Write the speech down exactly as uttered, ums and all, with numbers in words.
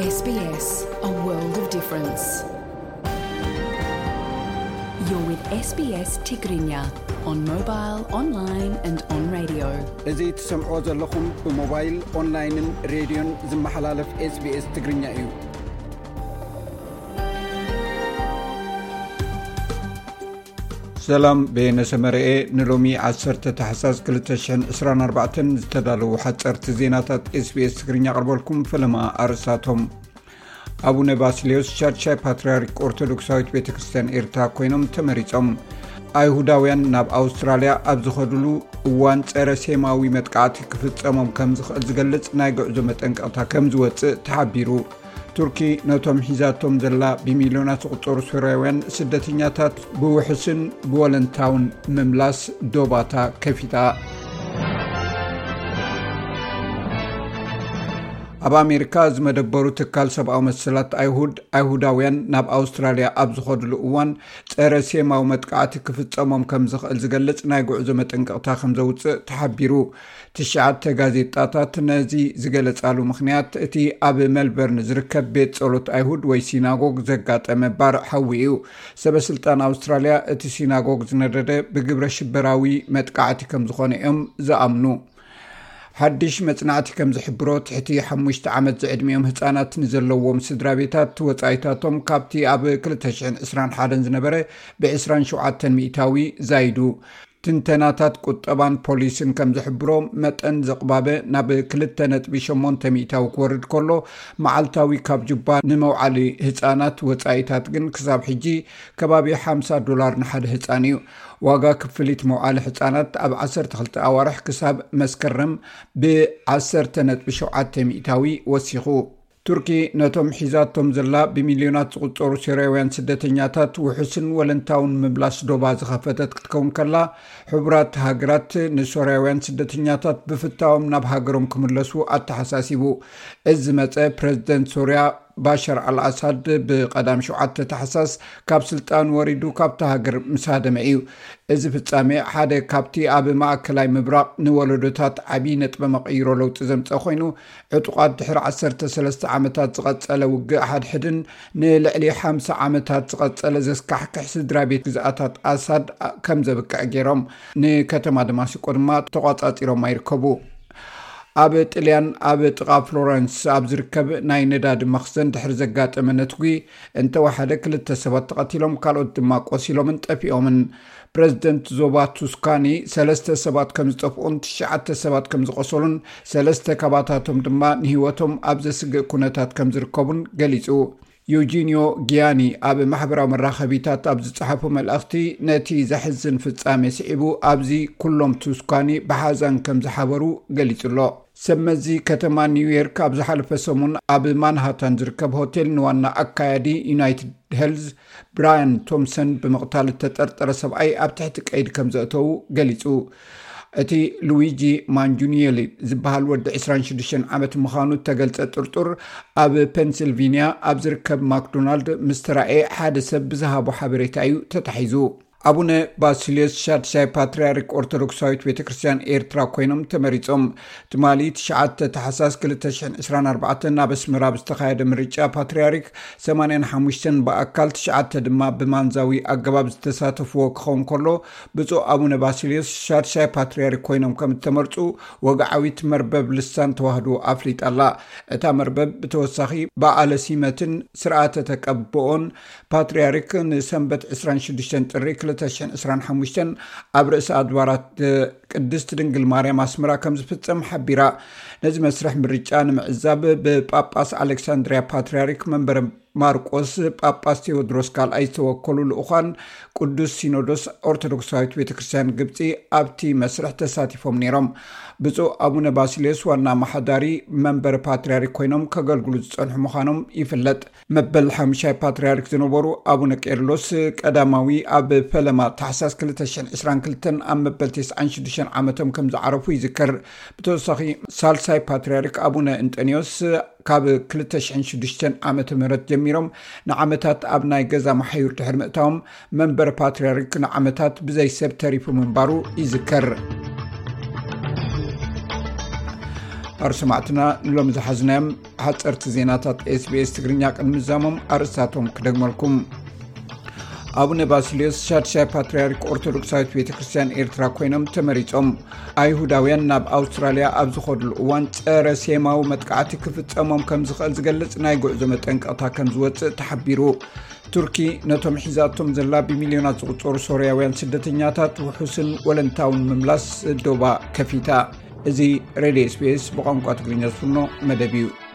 S B S, a world of difference. You're with S B S Tigrinya on mobile, online and on radio. እዚህ ትሰምዑ ዘለኹም ብሞባይል ኦንላይንን ሬድዮን ዝመሓላለፍ ኤስ ቢ ኤስ ትግርኛ እዩ። ሰላም በነሰመረኤ ንሎሚ ዓሰርተ ታሕሳስ ክልተ ሺህ ዕስራን ኣርባዕተ ዝተዳለዉ ሓጸርቲ ዜናታት ኤስ ቢ ኤስ ትግርኛ ቀርበልኩም ፈለማ ኣርሳቶም አቡነ ባስልዮስ ቻርቻይ ፓትርያርክ ኦርቶዶክሳዊት ቤተክርስቲያን ኤርትራ ኮይኖም ተመሪጾም አይሁዳውያን ናብ አውስትራሊያ ኣብ ዝኸድሉ እዋን ጸረ ሴማዊ መጥቃዕቲ ክፍጸሞም ከም ዝኽእል ዝገልጽ ናይ ጉዕዞ መጠንቀቕታ ከም ዝወጽእ ተሓቢሩ ቱርኪ ነቶም ሒዛቶም ዘላ ብሚሊዮናት ዝቑጸሩ ሶርያውያን ስደተኛታት ብውሕስን ብወለንታውን ምምላስ ዶባታ ከፊታ ኣብ ኣሜሪካ ዝመደበሩ ትካል ሰብኣዊ መሰላት አይሁድ አይሁዳውያን ናብ አውስትራሊያ ኣብ ዝኸድሉ እዋን ጸረ ሴማዊ መጥቃዕቲ ክፍጸሞም ከም ዝኽእል ዝገልጽ ናይ ጉዕዞ መጠንቀቕታ ከም ዘውጽእ ተሓቢሩ ትሽዓተ ጋዜጣታት ነዚ ዝገለጻሉ ምኽንያት እቲ ኣብ ሜልበርን ዝርከብ ቤት ጸሎት አይሁድ ወይ ሲናጎግ ዘጋጠመ ባርዕ ሓዊ እዩ ሰበስልጣን አውስትራሊያ እቲ ሲናጎግ ዝነደደ ብግብረ ሽበራዊ መጥቃዕቲ ከም ዝኾነ እዮም ዝኣምኑ ሓድሽ መጽናዕቲ ከም ዝሕብሮ ትሕቲ ሓሙሽተ ዓመት ዝዕድሚኦም ህፃናት ንዘለዎም ስድራ ቤታት ወጻኢታቶም ካብቲ ኣብ ክልተ ሺህ ዕስራን ሓደ ዝነበረ ብ27 ሚእታዊ ዛይዱ ትንተናታት ቁጠባን ፖሊስን ከም ዝሕብሮ መጠን ዘቕባበ ናብ ክልተ ነጥቢ ሸሞንተ ሚእታዊ ክወርድ ከሎ መዓልታዊ ካብ ጅባ ንመውዓሊ ህፃናት ወጻኢታት ግን ክሳብ ሕጂ ከባቢ ሓምሳ ዶላር ንሓደ ህፃን እዩ ዋጋ ክፍሊት መውዓሊ ህፃናት ኣብ ዓሰርተ ክልተ ኣዋርሕ ክሳብ መስከረም ብ10 ነጥቢ ሸውዓተ ሚእታዊ ወሲኹ ቱርኪ ነቶም ሒዛቶም ዘላ ብሚሊዮናት ዝቑጸሩ ሶርያውያን ስደተኛታት ውሕስን ወለንታውን ምምላስ ዶባ ዝኸፈተት ክትከውን ከላ ሕቡራት ሃገራት ንሶርያውያን ስደተኛታት ብፍታዎም ናብ ሃገሮም ክምለሱ ኣተሓሳሲቡ እዚ መፀ ፕሬዝደንት ሶርያ ባሻር አልአሳድ በቀዳም ሸውዓተ ታሕሳስ ካብ ስልጣን ወሪዱ ካብታ ሃገር ምሳደመ እዩ እዚ ፍጻሜ ሓደ ካብቲ ኣብ ማእከላይ ምብራቅ ንወለዶታት ዓቢ ነጥበ መቀይሮ ለውጥ ዘምፀ ኮይኑ ዕጡቃት ድሕሪ ዓሰርተ ሰለስተ ዓመታት ዝቐጸለ ውግእ ሓድሕድን ንልዕሊ ሓምሳ ዓመታት ዝቐጸለ ዘስካሕክሕ ስድራ ቤት ግዝኣታት አሳድ ከም ዘብቅዕ ገይሮም ንከተማ ደማስቆ ድማ ተቋጻጺሮም ኣይርከቡ ኣብ ጣልያን ኣብ ጥቃ ፍሎረንስ ኣብ ዝርከብ ናይ ነዳዲ መኽዘን ድሕሪ ዘጋጠመ ነትጉ እንተወሓደ ክልተ ሰባት ተቐቲሎም ካልኦት ድማ ቆሲሎምን ጠፊኦምን ፕሬዝደንት ዞባ ቱስካኒ ሰለስተ ሰባት ከም ዝጠፍኡን ትሽዓተ ሰባት ከም ዝቆሰሉን ሰለስተ ካባታቶም ድማ ንህይወቶም ኣብ ዘስግእ ኩነታት ከም ዝርከቡን ገሊጹ ዩጂኒዮ ጊያኒ ኣብ ማሕበራዊ መራኸቢታት ኣብ ዝጸሓፉ መልእኽቲ ነቲ ዘሕዝን ፍጻሜ ስዒቡ ኣብዚ ኩሎም ቱስካኒ ብሓዘን ከም ዝሓበሩ ገሊጹሎ ሰመዚ ከተማ ኒውዮርክ ኣብ ዝሓለፈ ሰሙን ኣብ ማንሃታን ዝርከብ ሆቴል ንዋና አካያዲ ዩናይትድ ሄልዝ ብራያን ቶምሰን ብምቕታል ተጠርጠረ ሰብኣይ ኣብ ትሕቲ ቀይዲ ከም ዘእተው ገሊጹ እቲ ሉዊጂ ማንጁኒየሊ ዝበሃል ወዲ ዕስራን ሽዱሽተ ዓመት ምዃኑ ተገልጸ ጥርጡር ኣብ ፔንሲልቬንያ ኣብ ዝርከብ ማክዶናልድ ምስተራኤ ሓደ ሰብ ብዝሃቦ ሓበሬታ እዩ ተታሒዙ አቡነ ባስልዮስ ቻርቻይ ፓትርያርክ ኦርቶዶክሳዊት ቤተክርስቲያን ኤርትራ ኮይኖም ተመሪጾም ትማሊ ትሽዓተ ታሕሳስ ክልተ ሺህ ዕስራን ኣርባዕተ ናብ ኣስመራ ዝተኻየደ ምርጫ ፓትርያርክ ሰማንያ ሓሙሽተ በአካል ትሽዓተ ድማ ብማንዛዊ ኣገባብ ዝተሳተፍዎ ክኸውን ከሎ ብፁዕ አቡነ ባስልዮስ ቻርቻይ ፓትርያርክ ኮይኖም ከም ተመርጹ ወግዓዊት መርበብ ልሳን ተዋህዶ ኣፍሊጣላ እታ መርበብ ብተወሳኺ በዓለ ሲመትን ስርዓተ ተቀብኦን ፓትርያርክ ንሰንበት ዕስራን ሽዱሽተ ጥሪ ክልተ ሺህ ዕስራን ሓሙሽተ ኣብ ርእሲ ኣድባራት ቅድስት ድንግል ማርያም ኣስመራ ከም ዝፍጸም ሓቢራ ነዚ መስርሕ ምርጫ ንምዕዛብ ብጳጳስ ኣሌክሳንድሪያ ፓትርያርክ መንበረ ማርቆስ ጳጳስ ቴዎድሮስ ካልኣይ ዝተወከሉ ልኡኻን ቅዱስ ሲኖዶስ ኦርቶዶክሳዊት ቤተክርስቲያን ግብፂ ኣብቲ መስርሕ ተሳቲፎም ነይሮም ብፁዕ አቡነ ባስልዮስ ዋና ማሓዳሪ መንበረ ፓትርያርክ ኮይኖም ከገልግሉ ዝጸንሑ ምዃኖም ይፍለጥ መበል ሓሙሻይ ፓትርያርክ ዝነበሩ አቡነ ቄርሎስ ቀዳማዊ ኣብ ፈለማ ታሕሳስ ክልተ ሺህ ዕስራን ክልተ ኣብ መበል ተስዓን ሽዱሽተ ዓመቶም ከም ዝዓረፉ ይዝከር ብተወሳኺ ሳልሳይ ፓትርያርክ አቡነ እንጠኒዮስ ካብ ክልተ ሺህ ሽዱሽተ ዓመተ ምህረት ጀሚሮም ንዓመታት ኣብ ናይ ገዛ ማሕዩር ድሕሪ ምእታዎም መንበረ ፓትርያርክ ንዓመታት ብዘይ ሰብ ተሪፉ ምንባሩ ይዝከር أرسمعتنا لهم زحزنام حصرت زيناتات إس بي إس تقرنيا قد مزامم أرساتهم كدقمالكم أبو باسيليوس شادشاي باتريارك أرثوذكساويت بيت كريستيان إيرترا كوينم تمريصهم أيهوداويان ناب أستراليا أب زخود الأوان تأر سيماو متقعتي كفتصمم كم زخل زغلص ناي غعزو متنقطا كم زوص تحبيرو تركي نتوم حزاتهم زلا بمليونات زغصور سورياويان سدتنياتات وحسن ولنتاون مملاس دوبا كفيتا ازي راديو اس بي اس بقنقة تقرينيا سنو مدبيو